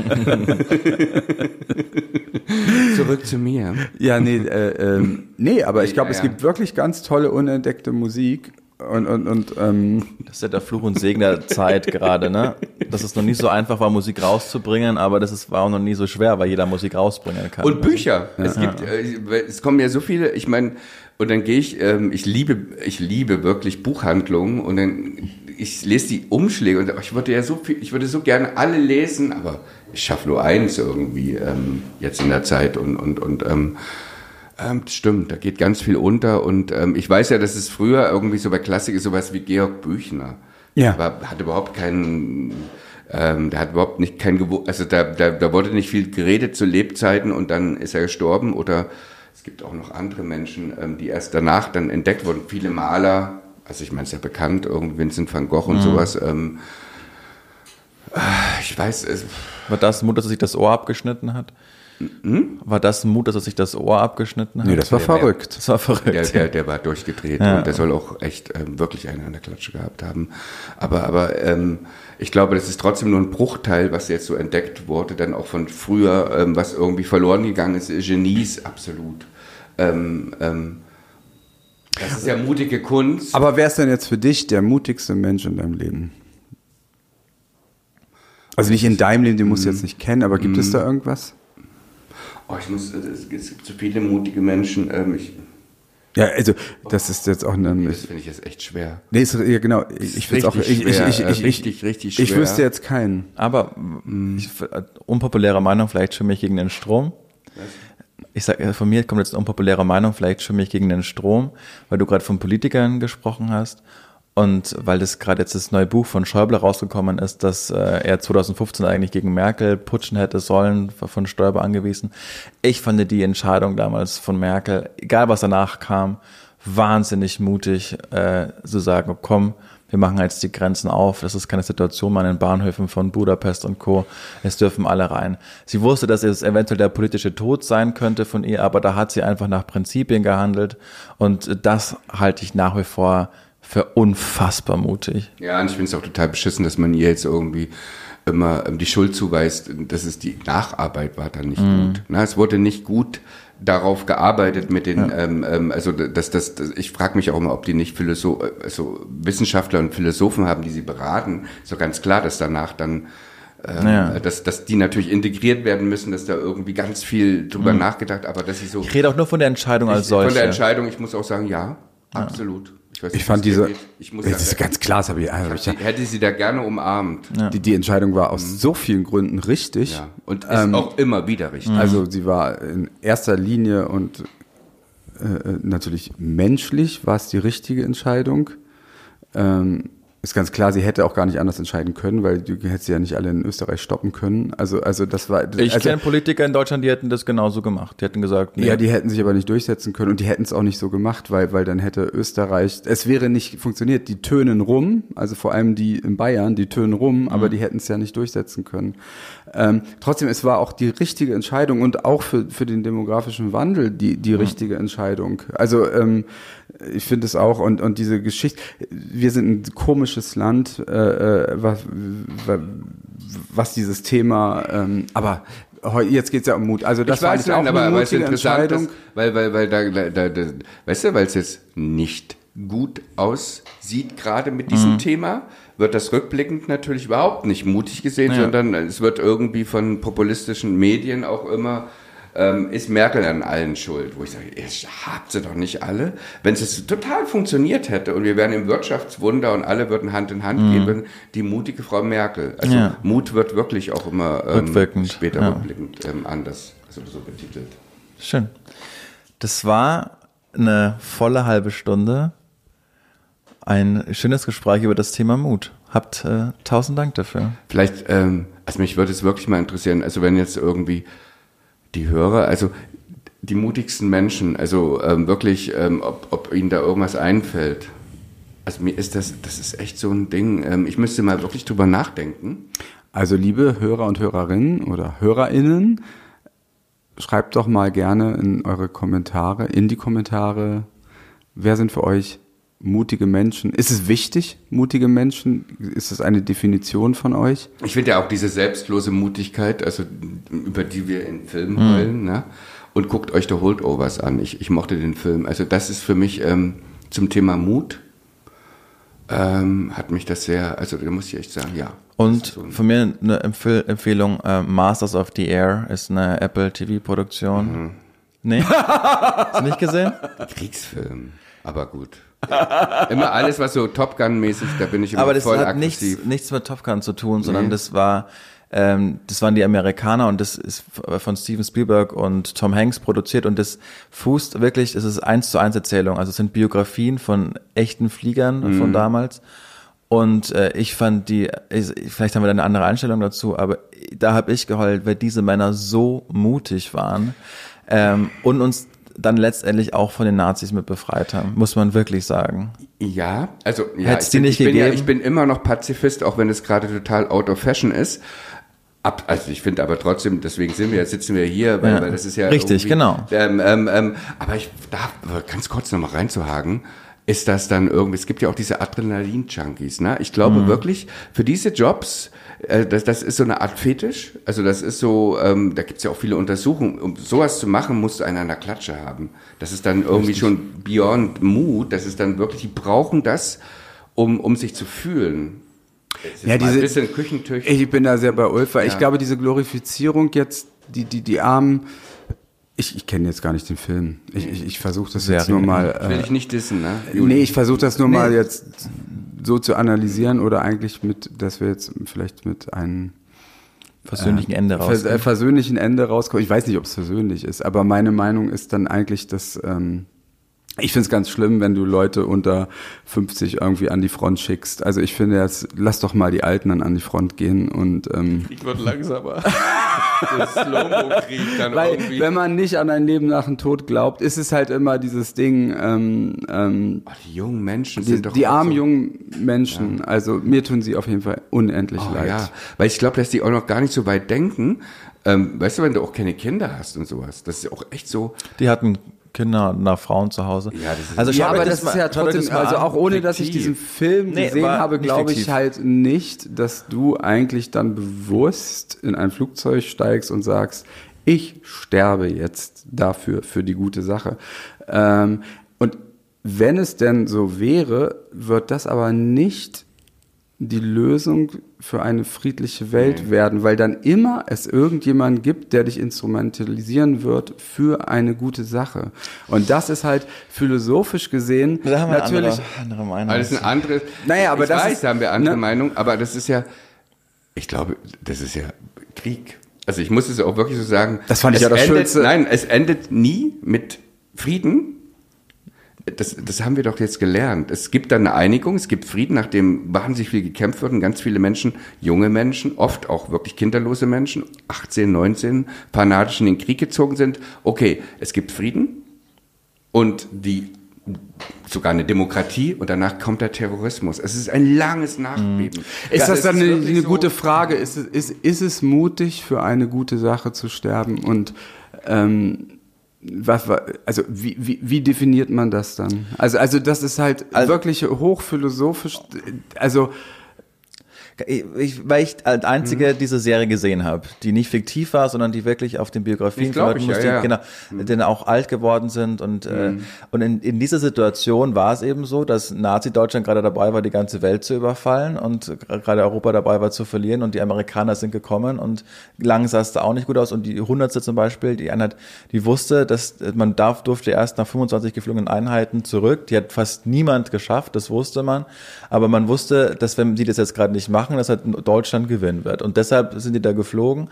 Ja. Zurück zu mir. Ja, nee, äh, äh, nee, aber ich glaube, ja, ja. es gibt wirklich ganz tolle unentdeckte Musik. Und, und, und, ähm. Das ist ja der Fluch und Segen der Zeit gerade, ne? Dass es noch nie so einfach war, Musik rauszubringen, aber das ist, war auch noch nie so schwer, weil jeder Musik rausbringen kann. Und Bücher. Ja. Es gibt, äh, es kommen ja so viele, ich meine, und dann gehe ich, ähm, ich liebe, ich liebe wirklich Buchhandlungen und dann, ich lese die Umschläge und ich würde ja so viel, ich würde so gerne alle lesen, aber ich schaffe nur eins irgendwie, ähm, jetzt in der Zeit und, und, und, ähm, Ähm, stimmt, da geht ganz viel unter und ähm, ich weiß ja, dass es früher irgendwie so bei Klassik ist, sowas wie Georg Büchner. Ja. War, hat überhaupt keinen, ähm, der hat überhaupt nicht kein Gewo- also da, da, da wurde nicht viel geredet zu Lebzeiten und dann ist er gestorben oder es gibt auch noch andere Menschen, ähm, die erst danach dann entdeckt wurden. Viele Maler, also ich meine, es ist ja bekannt, irgendwie Vincent van Gogh und mhm. sowas. Ähm, ich weiß es. War das Mut, dass er sich das Ohr abgeschnitten hat? Hm? War das ein Mut, dass er sich das Ohr abgeschnitten hat? Nee, das war der, verrückt. Das war verrückt. Der, der, der war durchgedreht ja. und der soll auch echt ähm, wirklich einen an der Klatsche gehabt haben. Aber, aber ähm, ich glaube, das ist trotzdem nur ein Bruchteil, was jetzt so entdeckt wurde, dann auch von früher, ähm, was irgendwie verloren gegangen ist. Genies, absolut. Ähm, ähm, das ist ja mutige Kunst. Aber wer ist denn jetzt für dich der mutigste Mensch in deinem Leben? Also nicht in deinem Leben, den musst du jetzt nicht kennen, aber gibt mm. es da irgendwas? Oh, ich muss, es gibt so viele mutige Menschen. Ähm, ich, ja, also das ist jetzt auch eine... Das finde ich jetzt echt schwer. Nee, ist, ja genau. Ich, ich finde auch... Ich, ich, ich, ich, richtig, richtig schwer. Ich wüsste jetzt keinen. Aber mm. ich, unpopuläre Meinung, vielleicht schwimme ich gegen den Strom. Was? Ich sage, von mir kommt jetzt eine unpopuläre Meinung, vielleicht schwimme ich gegen den Strom, weil du gerade von Politikern gesprochen hast. Und weil das gerade jetzt das neue Buch von Schäuble rausgekommen ist, dass äh, er zwanzig fünfzehn eigentlich gegen Merkel putschen hätte sollen, von Stoiber angewiesen. Ich fand die Entscheidung damals von Merkel, egal was danach kam, wahnsinnig mutig, äh, zu sagen, komm, wir machen jetzt die Grenzen auf. Das ist keine Situation mehr an den Bahnhöfen von Budapest und Co. Es dürfen alle rein. Sie wusste, dass es eventuell der politische Tod sein könnte von ihr, aber da hat sie einfach nach Prinzipien gehandelt. Und das halte ich nach wie vor für unfassbar mutig. Ja, und ich finde es auch total beschissen, dass man ihr jetzt irgendwie immer die Schuld zuweist, dass es die Nacharbeit war dann nicht mm. gut. Na, es wurde nicht gut darauf gearbeitet mit den, ja. ähm, also dass das, das, ich frage mich auch immer, ob die nicht Philosoph, also Wissenschaftler und Philosophen haben, die sie beraten. So ganz klar, dass danach dann Ähm, ja. dass, dass die natürlich integriert werden müssen, dass da irgendwie ganz viel drüber mhm. nachgedacht, aber dass ich so... Ich rede auch nur von der Entscheidung als ich, solche. Von der Entscheidung, ich muss auch sagen, ja, ja. absolut. Ich, weiß nicht, ich fand diese, ich muss das ist ganz klar, das habe ich, ich, ich, ich hätte sie da gerne umarmt. Ja. Die, die Entscheidung war aus mhm. so vielen Gründen richtig. Ja. Und ist ähm, auch immer wieder richtig. Also sie war in erster Linie und äh, natürlich menschlich war es die richtige Entscheidung. Ähm, Ist ganz klar, sie hätte auch gar nicht anders entscheiden können, weil du hättest sie ja nicht alle in Österreich stoppen können. Also, also das war. Ich also, kenne Politiker in Deutschland, die hätten das genauso gemacht. Die hätten gesagt, nee. Ja, die hätten sich aber nicht durchsetzen können und die hätten es auch nicht so gemacht, weil, weil dann hätte Österreich, es wäre nicht funktioniert. Die tönen rum, also vor allem die in Bayern, die tönen rum, mhm. aber die hätten es ja nicht durchsetzen können. Ähm, trotzdem, es war auch die richtige Entscheidung und auch für, für den demografischen Wandel die, die mhm. richtige Entscheidung. Also, ähm, ich finde es auch und, und diese Geschichte, wir sind ein komisches Land, äh, was, was dieses Thema, ähm, aber jetzt geht's ja um Mut. Also das ich weiß war nicht, auch aber, eine aber es ist interessant, Entscheidung. Dass, weil, weil, weil da, da, da, weißt du, weil es jetzt nicht gut aussieht, gerade mit diesem mhm. Thema, wird das rückblickend natürlich überhaupt nicht mutig gesehen, ja. sondern es wird irgendwie von populistischen Medien auch immer Ähm, ist Merkel an allen schuld, wo ich sage, ihr habt sie doch nicht alle. Wenn es jetzt total funktioniert hätte und wir wären im Wirtschaftswunder und alle würden Hand in Hand mhm. geben, die mutige Frau Merkel. Also ja. Mut wird wirklich auch immer ähm, später ja. rückblickend ähm, anders also so betitelt. Schön. Das war eine volle halbe Stunde. Ein schönes Gespräch über das Thema Mut. Habt äh, tausend Dank dafür. Vielleicht, ähm, also mich würde es wirklich mal interessieren, also wenn jetzt irgendwie die Hörer, also die mutigsten Menschen, also ähm, wirklich, ähm, ob, ob ihnen da irgendwas einfällt. Also mir ist das, das ist echt so ein Ding. Ähm, ich müsste mal wirklich drüber nachdenken. Also liebe Hörer und Hörerinnen oder HörerInnen, schreibt doch mal gerne in eure Kommentare, in die Kommentare, wer sind für euch mutige Menschen? Ist es wichtig, mutige Menschen? Ist es eine Definition von euch? Ich finde ja auch diese selbstlose Mutigkeit, also über die wir in Filmen hm. heulen, ne? Und guckt euch The Holdovers an. Ich, ich mochte den Film. Also das ist für mich ähm, zum Thema Mut, ähm, hat mich das sehr, also da muss ich echt sagen, ja. Und so ein, von mir eine Empfehl- Empfehlung, äh, Masters of the Air ist eine Apple T V-Produktion. Mhm. Nee? Hast du nicht gesehen? Kriegsfilm, aber gut. Ja. Immer alles, was so Top Gun-mäßig, da bin ich immer aber das voll hat aggressiv. Nichts, nichts mit Top Gun zu tun, sondern nee. das war, ähm, das waren die Amerikaner und das ist von Steven Spielberg und Tom Hanks produziert und das fußt wirklich, es ist eins zu eins Erzählung, also es sind Biografien von echten Fliegern mhm. von damals und äh, ich fand die, ich, vielleicht haben wir da eine andere Einstellung dazu, aber da habe ich geheult, weil diese Männer so mutig waren ähm, und uns dann letztendlich auch von den Nazis mit befreit haben, muss man wirklich sagen. Ja, also ja, Hätt's ich, die bin, nicht ich, bin ja, gegeben? ich bin immer noch Pazifist, auch wenn es gerade total out of fashion ist. Ab, also ich finde aber trotzdem, deswegen sind wir, sitzen wir hier, weil, ja. weil das ist ja richtig, genau. Ähm, ähm, ähm, aber ich darf ganz kurz noch mal reinzuhaken, ist das dann irgendwie, es gibt ja auch diese Adrenalin-Junkies, ne? Ich glaube mhm. wirklich, für diese Jobs, äh, das, das ist so eine Art Fetisch, also das ist so, ähm, da gibt's ja auch viele Untersuchungen, um sowas zu machen, musst du einen an der Klatsche haben. Das ist dann irgendwie Richtig. schon beyond Mut, das ist dann wirklich, die brauchen das, um, um sich zu fühlen. Es ist Ja, mal ein diese- bisschen küchentüchtig. Ich bin da sehr bei Ulf, weil Ja. ich glaube, diese Glorifizierung jetzt, die, die, die Armen, ich, ich kenne jetzt gar nicht den Film. Ich, ich, ich versuche das jetzt Serie. nur mal. Will Äh, ich nicht dissen, ne? nee, ich versuche das nur Nee. mal jetzt so zu analysieren oder eigentlich mit, dass wir jetzt vielleicht mit einem Versöhnlichen Ende vers raus. äh, versöhnlichen Ende rauskommen. Ich weiß nicht, ob es versöhnlich ist, aber meine Meinung ist dann eigentlich, dass ähm, ich finde es ganz schlimm, wenn du Leute unter fünfzig irgendwie an die Front schickst. Also ich finde jetzt, lass doch mal die Alten dann an die Front gehen und ähm, Krieg wird langsamer. Der Slow-Mo-Krieg dann weil irgendwie. wenn man nicht an ein Leben nach dem Tod glaubt, ist es halt immer dieses Ding, ähm, ähm, Oh, die jungen Menschen die, sind doch die auch armen so, jungen Menschen, also mir tun sie auf jeden Fall unendlich oh, leid. ja, weil ich glaube, dass die auch noch gar nicht so weit denken. Ähm, weißt du, wenn du auch keine Kinder hast und sowas, das ist ja auch echt so. Die hatten Kinder nach Frauen zu Hause. Ja, das ist- also Ja, schaut aber euch das ist mal- ja schaut euch trotzdem, das mal also an. auch ohne, dass ich Fiktiv. diesen Film Nee, gesehen war habe, nicht glaube ich fiktiv. halt nicht, dass du eigentlich dann bewusst in ein Flugzeug steigst und sagst, ich sterbe jetzt dafür, für die gute Sache. Ähm, und wenn es denn so wäre, wird das aber nicht die Lösung für eine friedliche Welt Nee. werden, weil dann immer es irgendjemanden gibt, der dich instrumentalisieren wird für eine gute Sache. Und das ist halt philosophisch gesehen Da haben wir natürlich. andere, andere Meinung. Aber das ist ein anderes. Naja, aber ich das weiß, ist- da haben wir andere ne? Meinung, aber das ist ja, ich glaube, das ist ja Krieg. Also ich muss es auch wirklich so sagen. Das fand ich es ja das endet, Schönste. Nein, es endet nie mit Frieden. Das, das haben wir doch jetzt gelernt. Es gibt dann eine Einigung, es gibt Frieden, nachdem wahnsinnig viel gekämpft wird und ganz viele Menschen, junge Menschen, oft auch wirklich kinderlose Menschen, achtzehn, neunzehn, fanatisch in den Krieg gezogen sind. Okay, es gibt Frieden und die sogar eine Demokratie und danach kommt der Terrorismus. Es ist ein langes Nachbeben. Ist Ja, das dann eine, wirklich eine so- gute Frage? Ist es, ist, ist es mutig, für eine gute Sache zu sterben? Und ähm, was war, also wie, wie, wie definiert man das dann? Also, also das ist halt Also- wirklich hochphilosophisch. Also Ich, weil ich als Einzige diese Serie gesehen habe, die nicht fiktiv war, sondern die wirklich auf den Biografien Das glaub von Leuten ich, muss, ja, die, ja. genau, die auch alt geworden sind und äh, und in, in dieser Situation war es eben so, dass Nazi-Deutschland gerade dabei war, die ganze Welt zu überfallen und gerade Europa dabei war zu verlieren und die Amerikaner sind gekommen und lang sah es da auch nicht gut aus und die Hundertste zum Beispiel, die Einheit, die wusste, dass man darf, durfte erst nach fünfundzwanzig geflogenen Einheiten zurück, die hat fast niemand geschafft, das wusste man, aber man wusste, dass wenn sie das jetzt gerade nicht machen, dass halt Deutschland gewinnen wird. Und deshalb sind die da geflogen.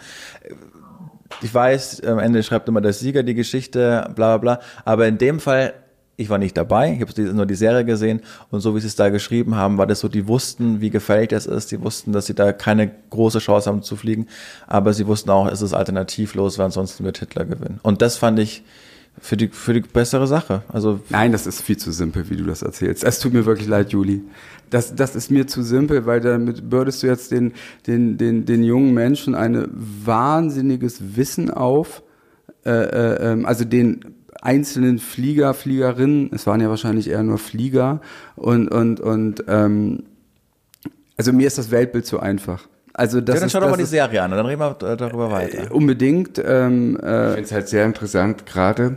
Ich weiß, am Ende schreibt immer der Sieger die Geschichte, bla bla bla. Aber in dem Fall, ich war nicht dabei, ich habe nur die Serie gesehen und so wie sie es da geschrieben haben, war das so, die wussten, wie gefährlich das ist, die wussten, dass sie da keine große Chance haben zu fliegen, aber sie wussten auch, es ist alternativlos, weil ansonsten wird Hitler gewinnen. Und das fand ich für die, für die bessere Sache. Also nein, das ist viel zu simpel, wie du das erzählst. Es tut mir wirklich leid, Juli. Das, das ist mir zu simpel, weil damit bürdest du jetzt den, den, den, den jungen Menschen ein wahnsinniges Wissen auf, äh, äh, ähm, also den einzelnen Flieger, Fliegerinnen, es waren ja wahrscheinlich eher nur Flieger und, und, und, ähm, also mir ist das Weltbild zu einfach. Also das ja, dann ist, schau doch das mal die ist, Serie an und dann reden wir äh, darüber weiter. unbedingt, ähm, Ich äh, finde es halt sehr interessant, gerade,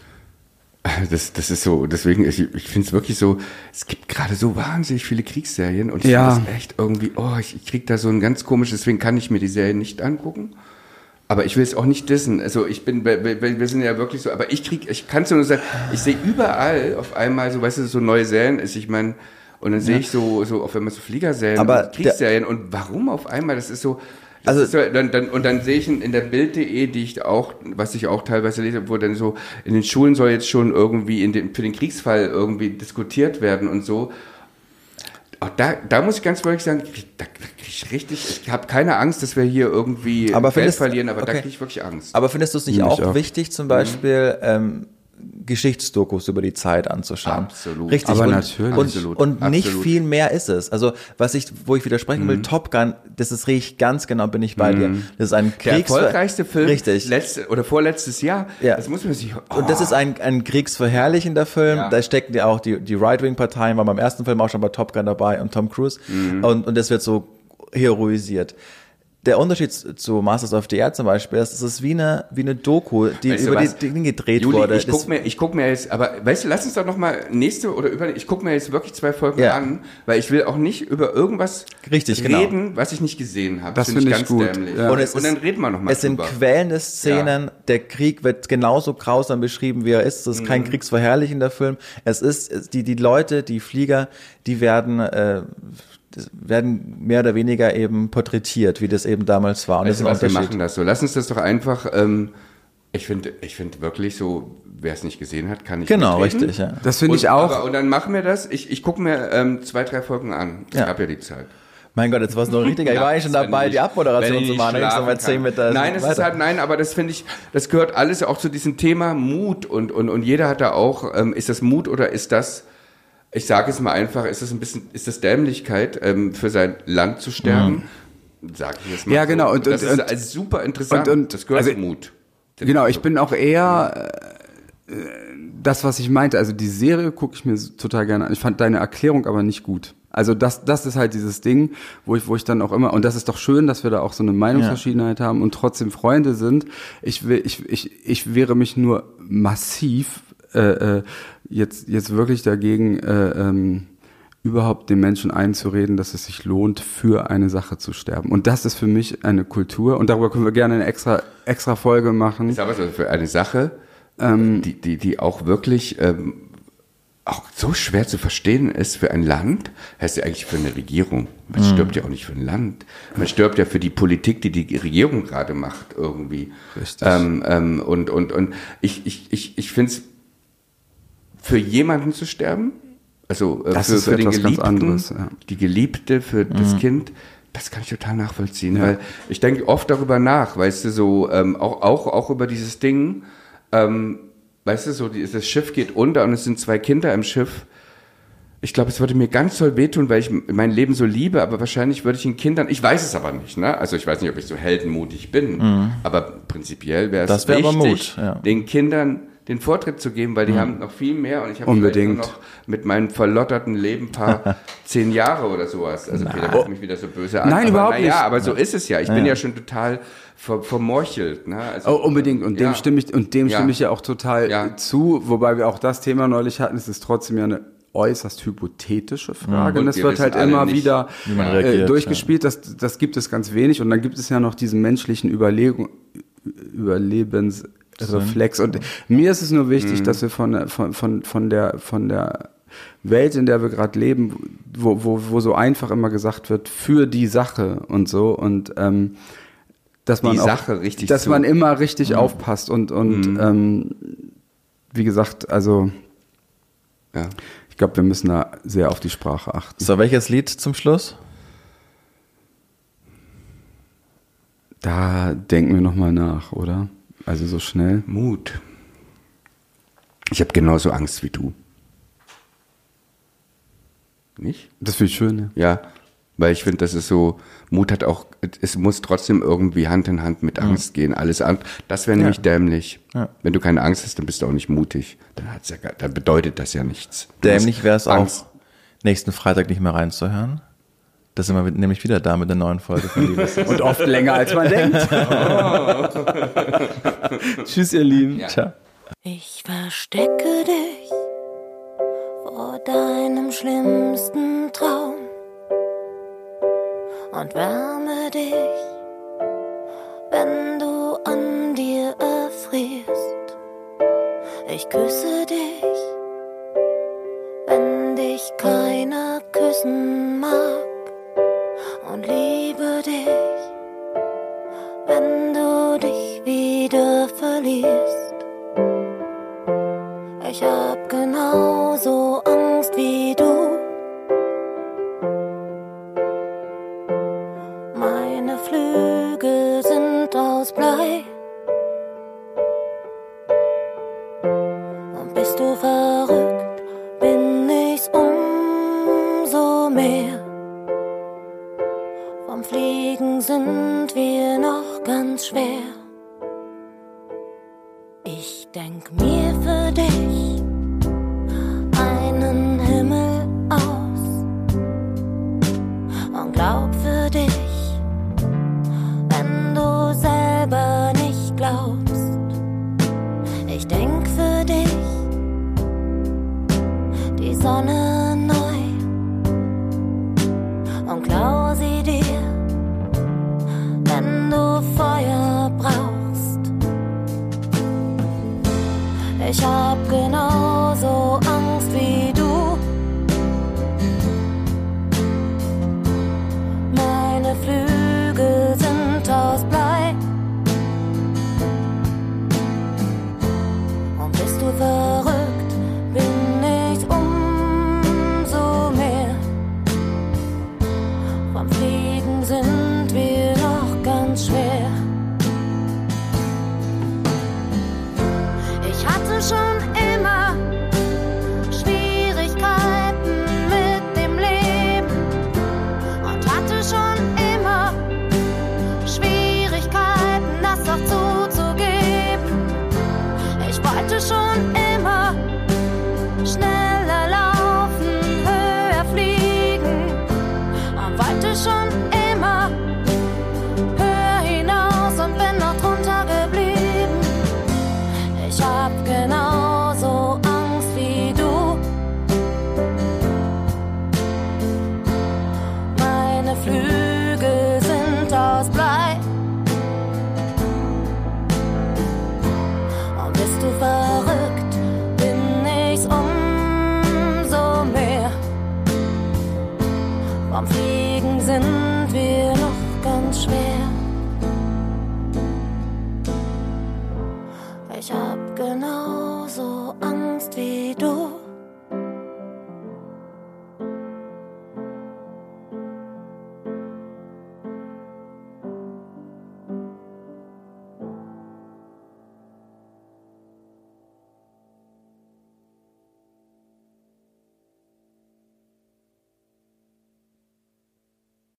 das, das ist so, deswegen, ich, ich finde es wirklich so, es gibt gerade so wahnsinnig viele Kriegsserien und ich Ja. finde das echt irgendwie, oh, ich, ich kriege da so ein ganz komisches, deswegen kann ich mir die Serie nicht angucken. Aber ich will es auch nicht dissen. Also ich bin, wir, wir wir sind ja wirklich so, aber ich krieg, ich kann es nur sagen, ich sehe überall auf einmal so, weißt du, so neue Serien ist, ich meine, und dann sehe ich so, so auf einmal so Fliegerserien Aber und Kriegsserien und warum auf einmal, das ist so, das Also- ist so dann, dann, und dann sehe ich in, in der Bild punkt de, die ich auch, was ich auch teilweise lese, wo dann so, in den Schulen soll jetzt schon irgendwie in den, für den Kriegsfall irgendwie diskutiert werden und so. Auch da, da muss ich ganz ehrlich sagen, da, da kriege ich richtig, ich habe keine Angst, dass wir hier irgendwie Aber Geld findest- verlieren, aber da okay. kriege ich wirklich Angst. Aber findest du es nicht Mich auch, auch. wichtig, zum Beispiel ähm, Geschichtsdokus über die Zeit anzuschauen? Absolut. Richtig. Aber und, natürlich. Und, Absolut. und nicht Absolut. viel mehr ist es. Also was ich, wo ich widersprechen will, Top Gun, das ist richtig, ganz genau bin ich bei dir. Das ist ein Der Kriegs erfolgreichste Film Richtig. letzte, oder vorletztes Jahr, Ja. das muss man sich... Oh. Und das ist ein, ein kriegsverherrlichender Film. Ja. Da stecken ja auch die, die Right-Wing-Parteien, waren beim ersten Film auch schon bei Top Gun dabei und Tom Cruise. Mhm. Und, und das wird so heroisiert. der Unterschied zu Masters of the Air zum Beispiel ist, es ist wie eine, wie eine Doku, die Weißt du über die was? Dinge gedreht Juli, wurde. ich Das- guck mir, ich guck mir jetzt, aber weißt du, lass uns doch noch mal nächste oder über, ich guck mir jetzt wirklich zwei Folgen Ja. an, weil ich will auch nicht über irgendwas Richtig, genau. reden, was ich nicht gesehen habe. Das Find find ich ganz gut, dämlich. ja. Und es Und dann ist- reden wir noch mal Es sind drüber. quälende Szenen, der Krieg wird genauso grausam beschrieben, wie er ist. Es ist Mhm. kein kriegsverherrlichender Film. Es ist, es- die, die Leute, die Flieger, die werden, äh, das werden mehr oder weniger eben porträtiert, wie das eben damals war. Und Weißt du das was, wir ist ein machen Unterschied. das so. Lass uns das doch einfach, ähm, ich finde, ich finde wirklich so, wer es nicht gesehen hat, kann nicht Genau, mitreden. richtig, ja. Das finde Und- ich auch. Aber, und dann machen wir das. Ich, ich gucke mir ähm, zwei, drei Folgen an. Ich Ja. habe ja die Zeit. Mein Gott, jetzt war es noch richtiger. Ich war eigentlich schon Nachts, wenn dabei, ich- die wenn Abmoderation ich zu nicht machen. Ich schlafen so mal zehn kann. mit der Nein, es ist weiter. halt, nein, aber das finde ich, das gehört alles auch zu diesem Thema Mut und, und, und jeder hat da auch, ähm, ist das Mut oder ist das, ich sage es mal einfach, ist das ein bisschen, ist das Dämlichkeit, ähm, für sein Land zu sterben? Sag ich jetzt mal. Ja, so. genau, und- das und- ist und- also super interessant. und- und- das gehört also- zu Mut. Genau, ich bin auch eher äh, das, was ich meinte. Also die Serie gucke ich mir s- total gerne an. Ich fand deine Erklärung aber nicht gut. Also das, das ist halt dieses Ding, wo ich, wo ich dann auch immer, und das ist doch schön, dass wir da auch so eine Meinungsverschiedenheit haben und trotzdem Freunde sind. Ich will, ich, ich, ich wehre mich nur massiv äh, äh, jetzt, jetzt wirklich dagegen, äh, ähm, überhaupt den Menschen einzureden, dass es sich lohnt, für eine Sache zu sterben. Und das ist für mich eine Kultur. Und darüber können wir gerne eine extra, extra Folge machen. ist aber so für eine Sache, die, die, die auch wirklich ähm, auch so schwer zu verstehen ist für ein Land, heißt ja eigentlich für eine Regierung. Man stirbt ja auch nicht für ein Land. Man stirbt ja für die Politik, die die Regierung gerade macht irgendwie. Richtig. Ähm, ähm, und und, und ich, ich, ich, ich finde es, für jemanden zu sterben, also äh, Das für, ist für den etwas ganz Geliebten, anderes, ja. die Geliebte, für das Kind, das kann ich total nachvollziehen, weil ich denke oft darüber nach, weißt du, so ähm, auch, auch, auch über dieses Ding, ähm, weißt du, so die, das Schiff geht unter und es sind zwei Kinder im Schiff. Ich glaube, es würde mir ganz toll wehtun, weil ich mein Leben so liebe, aber wahrscheinlich würde ich den Kindern, ich weiß es aber nicht, ne? Also ich weiß nicht, ob ich so heldenmutig bin, aber prinzipiell wäre es Das wär aber wichtig, Mut, ja. den Kindern den Vortritt zu geben, weil die haben noch viel mehr und ich habe Unbedingt. noch mit meinem verlotterten Leben ein paar zehn Jahre oder sowas. Also Peter guckt mich wieder so böse an. Nein, aber, überhaupt na ja, nicht. aber so ist es ja. Ich bin ja schon total ver vermorchelt. Ne? Also, Oh, unbedingt. Und dem ja. stimme ich, und dem Ja. stimme ich ja auch total Ja. zu, wobei wir auch das Thema neulich hatten. Es ist trotzdem ja eine äußerst hypothetische Frage. Und Und es wir wird wissen halt alle immer nicht, wieder wie man äh, reagiert, durchgespielt. Das, das gibt es ganz wenig. Und dann gibt es ja noch diesen menschlichen Überlegung, Überlebensreflex. Und mir ist es nur wichtig, Mhm. dass wir von, der- von, von, von der, von der Welt, in der wir gerade leben, wo, wo, wo so einfach immer gesagt wird, für die Sache und so. Und ähm, dass man Die auch, Sache richtig dass zu- man immer richtig aufpasst und und ähm, wie gesagt, also Ja. ich glaube, wir müssen da sehr auf die Sprache achten. So, welches Lied zum Schluss? Da denken wir noch mal nach, oder? Also so schnell. Mut. Ich habe genauso Angst wie du. Nicht? Das finde ich schön. Ja. Ja, weil ich finde, das ist so, Mut hat auch, es muss trotzdem irgendwie Hand in Hand mit Angst gehen. Alles an, das wäre nämlich dämlich. Ja. Wenn du keine Angst hast, dann bist du auch nicht mutig. Dann hat's ja, gar- dann bedeutet das ja nichts. Du Dämlich musst wäre es auch, Angst- nächsten Freitag nicht mehr reinzuhören. Da sind wir nämlich wieder da mit der neuen Folge von Liebes. Und oft länger als man denkt. Tschüss, ihr Lieben. Ja. Ciao. Ich verstecke dich vor deinem schlimmsten Traum und wärme dich, wenn du an dir erfrierst. Ich küsse dich, wenn dich keiner küssen mag, und liebe dich, wenn du dich wieder verlierst. Ich hab genauso Angst wie du. Meine Flügel sind aus Blei. Und bist du verrückt, bin ich's umso mehr. Vom Fliegen sind wir noch ganz schwer. Ich denk mir für dich einen Himmel aus und glaub für dich Sonne